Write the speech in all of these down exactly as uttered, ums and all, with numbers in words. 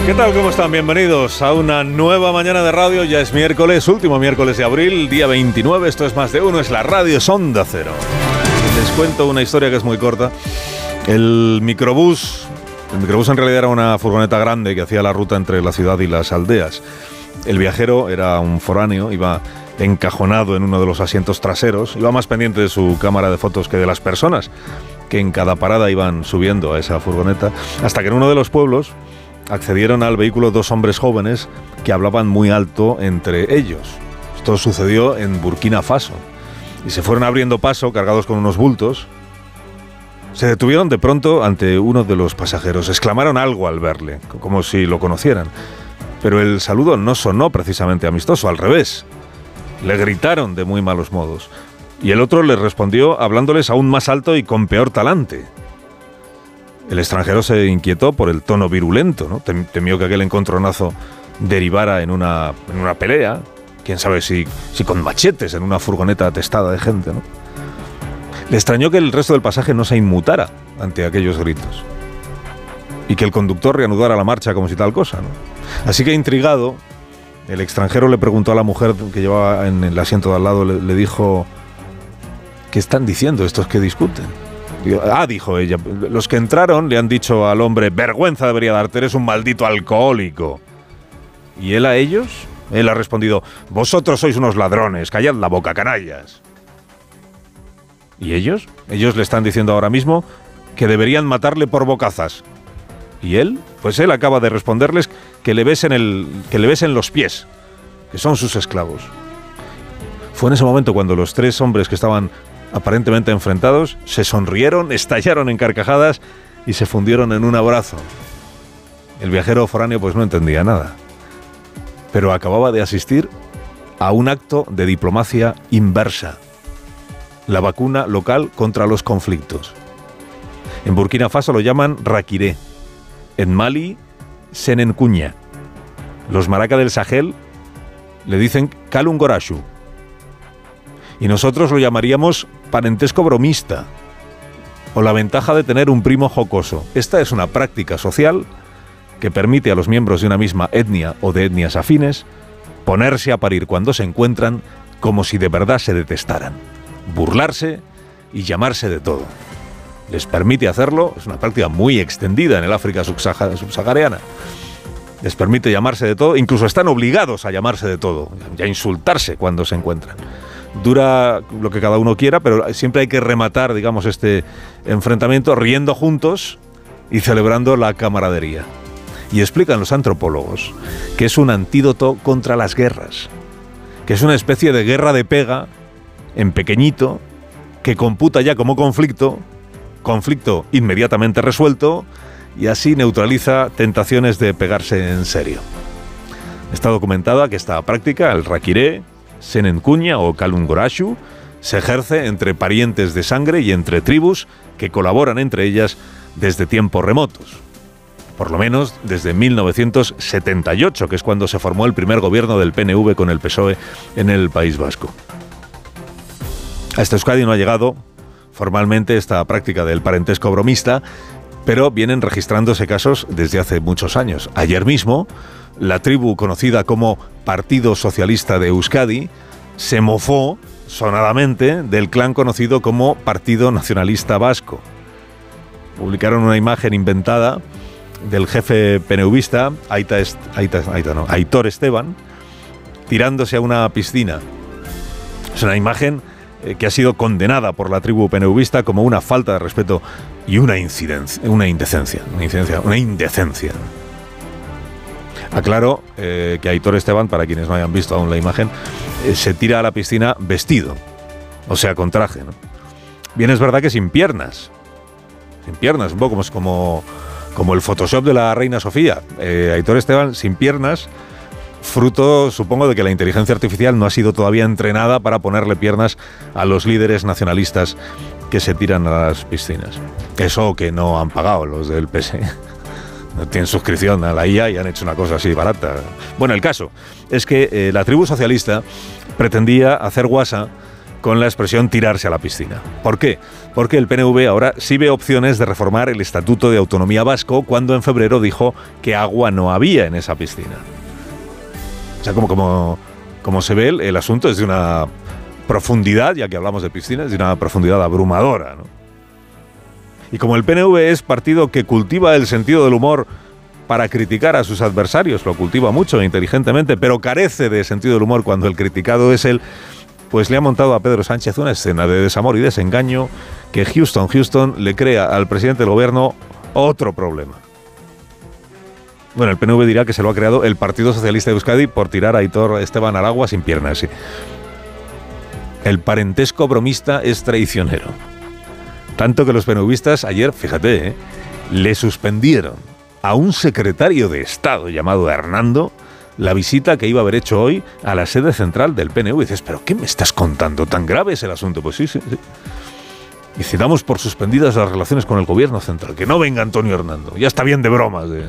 ¿Qué tal? ¿Cómo están? Bienvenidos a una nueva mañana de radio. Ya es miércoles, último miércoles de abril, día veintinueve. Esto es Más de Uno, es la radio, es Onda Cero. Les cuento una historia que es muy corta. El microbús, el microbús en realidad era una furgoneta grande que hacía la ruta entre la ciudad y las aldeas. El viajero era un foráneo, iba encajonado en uno de los asientos traseros, iba más pendiente de su cámara de fotos que de las personas que en cada parada iban subiendo a esa furgoneta, hasta que en uno de los pueblos accedieron al vehículo dos hombres jóvenes que hablaban muy alto entre ellos. Esto sucedió en Burkina Faso. Y se fueron abriendo paso, cargados con unos bultos. Se detuvieron de pronto ante uno de los pasajeros. Exclamaron algo al verle, como si lo conocieran. Pero el saludo no sonó precisamente amistoso, al revés. Le gritaron de muy malos modos. Y el otro les respondió hablándoles aún más alto y con peor talante. El extranjero se inquietó por el tono virulento, ¿no? Temió que aquel encontronazo derivara en una, en una pelea, quién sabe si, si con machetes en una furgoneta atestada de gente, ¿no? Le extrañó que el resto del pasaje no se inmutara ante aquellos gritos y que el conductor reanudara la marcha como si tal cosa, ¿no? Así que, intrigado, el extranjero le preguntó a la mujer que llevaba en el asiento de al lado, le, le dijo: ¿qué están diciendo estos que discuten? Ah, dijo ella, los que entraron le han dicho al hombre: vergüenza debería darte, eres un maldito alcohólico. ¿Y él a ellos? Él ha respondido: vosotros sois unos ladrones, callad la boca, canallas. ¿Y ellos? Ellos le están diciendo ahora mismo que deberían matarle por bocazas. ¿Y él? Pues él acaba de responderles que le besen, el, que le besen los pies, que son sus esclavos. Fue en ese momento cuando los tres hombres que estaban aparentemente enfrentados se sonrieron, estallaron en carcajadas y se fundieron en un abrazo. El viajero foráneo pues no entendía nada, pero acababa de asistir a un acto de diplomacia inversa, la vacuna local contra los conflictos. En Burkina Faso lo llaman Rakiré, en Mali Senenkuña, los maraca del Sahel le dicen Kalungorashu, y nosotros lo llamaríamos parentesco bromista, o la ventaja de tener un primo jocoso. Esta es una práctica social que permite a los miembros de una misma etnia o de etnias afines ponerse a parir cuando se encuentran como si de verdad se detestaran, burlarse y llamarse de todo. Les permite hacerlo, es una práctica muy extendida en el África subsahariana. Les permite llamarse de todo, incluso están obligados a llamarse de todo, y a insultarse cuando se encuentran. Dura lo que cada uno quiera, pero siempre hay que rematar, digamos, este enfrentamiento riendo juntos y celebrando la camaradería. Y explican los antropólogos que es un antídoto contra las guerras, que es una especie de guerra de pega en pequeñito, que computa ya como conflicto, conflicto inmediatamente resuelto, y así neutraliza tentaciones de pegarse en serio. Está documentada que esta práctica, el Rakiré, Senenkuña o Kalungorashu, se ejerce entre parientes de sangre y entre tribus que colaboran entre ellas desde tiempos remotos. Por lo menos desde mil novecientos setenta y ocho, que es cuando se formó el primer gobierno del P N V con el P S O E en el País Vasco. Hasta Euskadi no ha llegado formalmente esta práctica del parentesco bromista, pero vienen registrándose casos desde hace muchos años. Ayer mismo, la tribu conocida como Partido Socialista de Euskadi se mofó sonadamente del clan conocido como Partido Nacionalista Vasco. Publicaron una imagen inventada del jefe penevista, Aita, Aita, Aita, no, Aitor Esteban, tirándose a una piscina. Es una imagen eh, que ha sido condenada por la tribu penevista como una falta de respeto y una incidencia, una indecencia, una indecencia, una indecencia. Aclaro eh, que Aitor Esteban, para quienes no hayan visto aún la imagen, eh, se tira a la piscina vestido, o sea, con traje, ¿no? Bien, es verdad que sin piernas, sin piernas, un poco como, como, como el Photoshop de la Reina Sofía. Eh, Aitor Esteban sin piernas, fruto, supongo, de que la inteligencia artificial no ha sido todavía entrenada para ponerle piernas a los líderes nacionalistas que se tiran a las piscinas. Eso que no han pagado los del P S E. No tienen suscripción a la I A y han hecho una cosa así barata. Bueno, el caso es que eh, la tribu socialista pretendía hacer guasa con la expresión tirarse a la piscina. ¿Por qué? Porque el P N V ahora sí ve opciones de reformar el Estatuto de Autonomía vasco cuando en febrero dijo que agua no había en esa piscina. O sea, como, como, como se ve, el, el asunto es de una profundidad, ya que hablamos de piscinas, de una profundidad abrumadora, ¿no? Y como el P N V es partido que cultiva el sentido del humor para criticar a sus adversarios, lo cultiva mucho e inteligentemente, pero carece de sentido del humor cuando el criticado es él, pues le ha montado a Pedro Sánchez una escena de desamor y desengaño que Houston, Houston le crea al presidente del gobierno otro problema. Bueno, el P N V dirá que se lo ha creado el Partido Socialista de Euskadi por tirar a Aitor Esteban Aragua sin piernas. Sí. El parentesco bromista es traicionero. Tanto que los PNVistas ayer, fíjate, ¿eh? le suspendieron a un secretario de Estado llamado Hernando la visita que iba a haber hecho hoy a la sede central del P N V. Y dices, ¿pero qué me estás contando? ¿Tan grave es el asunto? Pues sí, sí, sí. Y citamos por suspendidas las relaciones con el gobierno central. Que no venga Antonio Hernando. Ya está bien de bromas. ¿eh?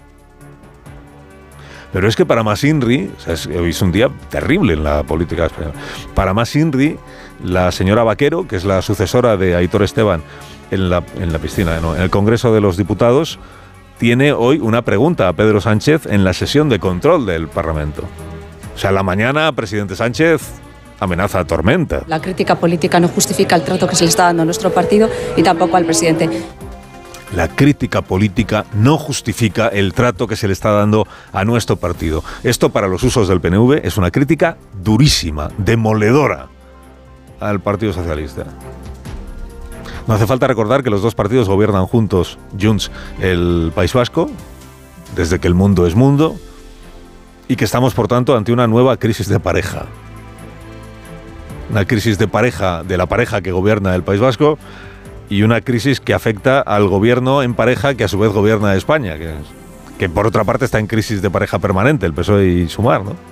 Pero es que para más Inri, o sea, es, es un día terrible en la política española. Para más Inri, la señora Vaquero, que es la sucesora de Aitor Esteban en la, en la piscina, no, en el Congreso de los Diputados, tiene hoy una pregunta a Pedro Sánchez en la sesión de control del Parlamento. O sea, a la mañana, presidente Sánchez amenaza a tormenta. La crítica política no justifica el trato que se le está dando a nuestro partido y tampoco al presidente. La crítica política no justifica el trato que se le está dando a nuestro partido. Esto, para los usos del P N V, es una crítica durísima, demoledora al Partido Socialista. No hace falta recordar que los dos partidos gobiernan juntos, Junts, el País Vasco, desde que el mundo es mundo, y que estamos, por tanto, ante una nueva crisis de pareja. Una crisis de pareja, de la pareja que gobierna el País Vasco, y una crisis que afecta al gobierno en pareja que a su vez gobierna España, que, que por otra parte está en crisis de pareja permanente, el P S O E y Sumar, ¿no?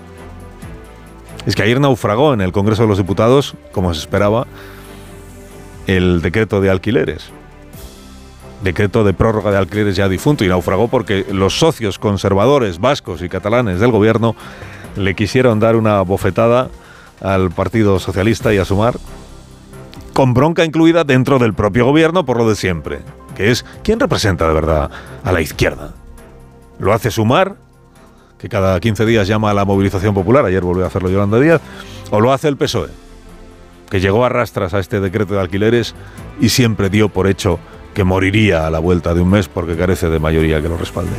Es que ayer naufragó en el Congreso de los Diputados, como se esperaba, el decreto de alquileres. Decreto de prórroga de alquileres ya difunto, y naufragó porque los socios conservadores vascos y catalanes del gobierno le quisieron dar una bofetada al Partido Socialista y a Sumar, con bronca incluida dentro del propio gobierno por lo de siempre, que es ¿quién representa de verdad a la izquierda? ¿Lo hace Sumar, que cada quince días llama a la movilización popular, ayer volvió a hacerlo Yolanda Díaz, o lo hace el P S O E, que llegó a rastras a este decreto de alquileres y siempre dio por hecho que moriría a la vuelta de un mes porque carece de mayoría que lo respalde?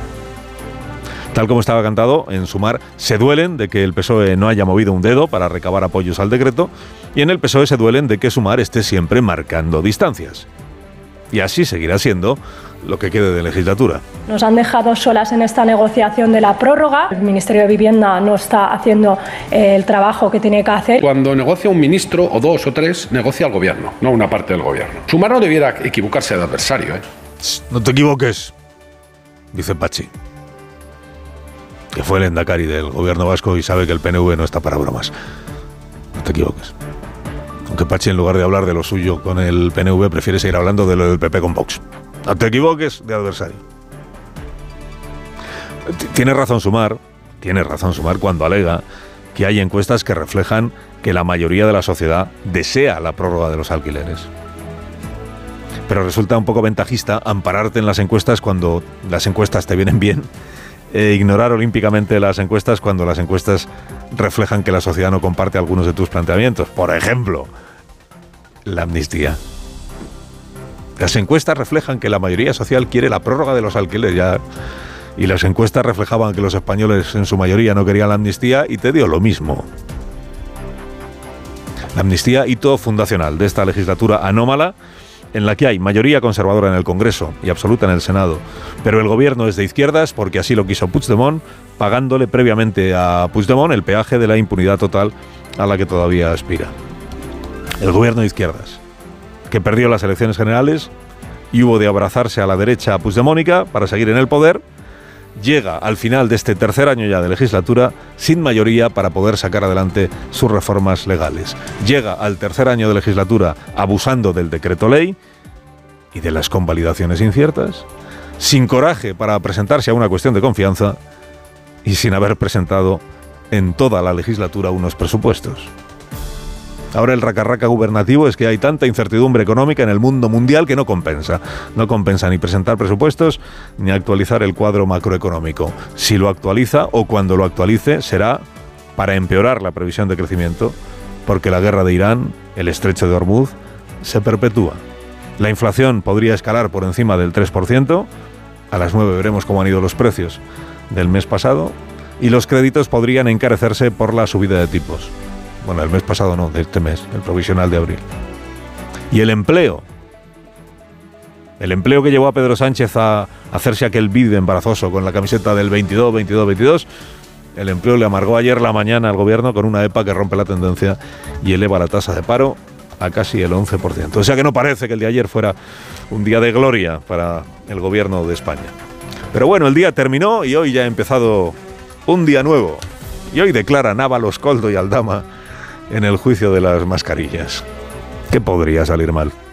Tal como estaba cantado, en Sumar se duelen de que el P S O E no haya movido un dedo para recabar apoyos al decreto, y en el P S O E se duelen de que Sumar esté siempre marcando distancias. Y así seguirá siendo lo que quede de legislatura. Nos han dejado solas en esta negociación de la prórroga. El Ministerio de Vivienda no está haciendo el trabajo que tiene que hacer. Cuando negocia un ministro, o dos o tres, negocia el gobierno, no una parte del gobierno. Sumar no debiera equivocarse de adversario, ¿eh? No te equivoques, dice Pachi, que fue el endacari del gobierno vasco y sabe que el P N V no está para bromas. No te equivoques. Aunque Pachi, en lugar de hablar de lo suyo con el P N V, prefiere seguir hablando de lo del P P con Vox. No te equivoques de adversario. Tiene razón Sumar, tiene razón Sumar cuando alega que hay encuestas que reflejan que la mayoría de la sociedad desea la prórroga de los alquileres. Pero resulta un poco ventajista ampararte en las encuestas cuando las encuestas te vienen bien, e ignorar olímpicamente las encuestas cuando las encuestas reflejan que la sociedad no comparte algunos de tus planteamientos. Por ejemplo, la amnistía. Las encuestas reflejan que la mayoría social quiere la prórroga de los alquileres ya, y las encuestas reflejaban que los españoles en su mayoría no querían la amnistía, y te dio lo mismo. La amnistía, hito fundacional de esta legislatura anómala, en la que hay mayoría conservadora en el Congreso y absoluta en el Senado, pero el gobierno es de izquierdas porque así lo quiso Puigdemont, pagándole previamente a Puigdemont el peaje de la impunidad total a la que todavía aspira. El gobierno de izquierdas, que perdió las elecciones generales y hubo de abrazarse a la derecha puigdemónica para seguir en el poder, llega al final de este tercer año ya de legislatura sin mayoría para poder sacar adelante sus reformas legales. Llega al tercer año de legislatura abusando del decreto ley y de las convalidaciones inciertas, sin coraje para presentarse a una cuestión de confianza y sin haber presentado en toda la legislatura unos presupuestos. Ahora el racarraca gubernativo es que hay tanta incertidumbre económica en el mundo mundial que no compensa. No compensa ni presentar presupuestos ni actualizar el cuadro macroeconómico. Si lo actualiza o cuando lo actualice será para empeorar la previsión de crecimiento, porque la guerra de Irán, el estrecho de Hormuz, se perpetúa. La inflación podría escalar por encima del tres por ciento. A las nueve veremos cómo han ido los precios del mes pasado. Y los créditos podrían encarecerse por la subida de tipos. Bueno, el mes pasado no, de este mes, el provisional de abril. Y el empleo. El empleo que llevó a Pedro Sánchez a hacerse aquel vídeo embarazoso con la camiseta del veintidós, veintidós, veintidós. El empleo le amargó ayer la mañana al gobierno con una E P A que rompe la tendencia y eleva la tasa de paro a casi el once por ciento. O sea que no parece que el de ayer fuera un día de gloria para el gobierno de España. Pero bueno, el día terminó y hoy ya ha empezado un día nuevo. Y hoy declaran Ábalos, Koldo y Aldama en el juicio de las mascarillas. ¿Qué podría salir mal?